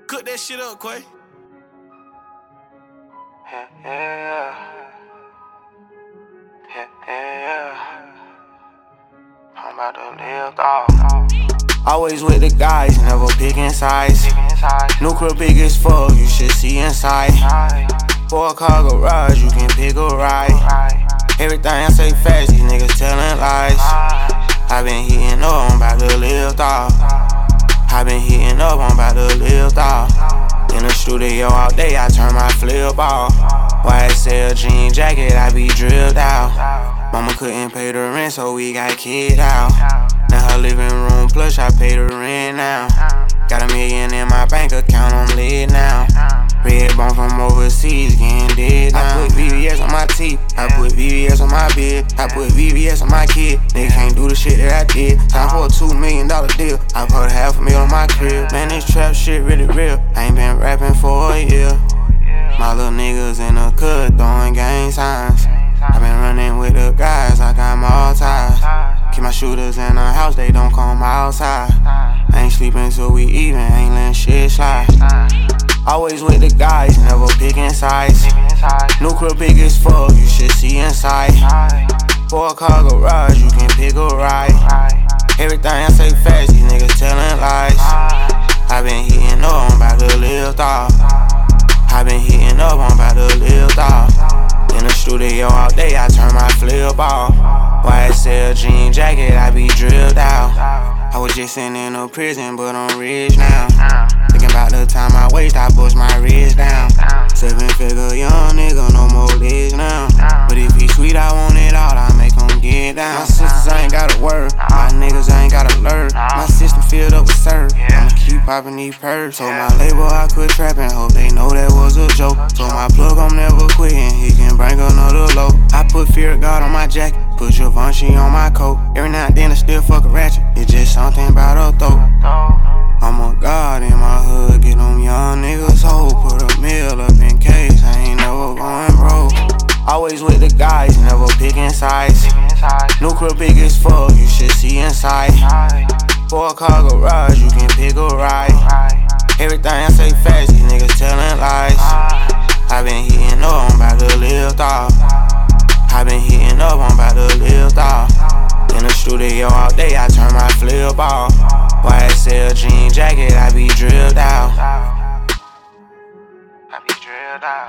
Cook that shit up, Quay. I'm about to live off. Always with the guys, never picking sides. New crib big as fuck, you should see inside. 4-car garage, you can pick a ride. Everything I say fast, these niggas telling lies. I been hitting up, I'm about to live off. I been hitting up, I'm about to live off. In the studio all day, I turn my flip off. YSL jean jacket, I be drilled out. Mama couldn't pay the rent, so we got kicked out. Now her living room plush, I pay the rent now. Got $1 million in my bank account, I'm lit now. Red bone from overseas, getting dead now. I put VVS on my teeth, I put VVS on my bed, I put VVS on my kid. Nigga can't do the shit that I did. Time for a $2 million deal, I put $500,000 on my crib. Man, this trap shit really real, I ain't been rapping for a year. My little niggas in the cut throwing gang signs. I been running with the guys, I got my ties. Keep my shooters in the house, they don't come outside. Ain't sleeping till we even, ain't letting shit slide. Always with the guys, never picking sides. New crib big as fuck, you should see inside. 4-car garage, you can pick a ride. Everything I say fast, these niggas telling lies. I been hitting up, I'm about to live off. I been hitting up, I'm about to live off. In the studio all day, I turn my flip off. YSL jean jacket, I be drilled out. I was just sitting in a prison, but I'm rich now. Thinking about the time I waste, I bust my wrist down. 7-figure young nigga, no more legs now. But if he sweet, I want it all, I make him get down. My sisters ain't gotta work, my niggas ain't gotta alert. My system filled up with syrup, I'ma keep popping these perks. Told my label I quit trapping, hope they know that was a joke. Told my plug I'm never quitting, he can bring another load. I put Fear of God on my jacket, put Givenchy on my coat. Every now and then I still fuck a ratchet, it's just something about her throat. I'm a god in my hood, get them young niggas hoe. Put a meal up in case, I ain't never going broke. Always with the guys, never picking sides. New crib big as fuck, you should see inside. 4-car garage, you can pick a ride. Everything I say fast, these niggas telling lies. I been hitting up, I'm about to live off. I been hitting up, I'm about to live off. In the studio all day, I turn my flip off. YSL jean jacket, I be drilled out. I be drilled out.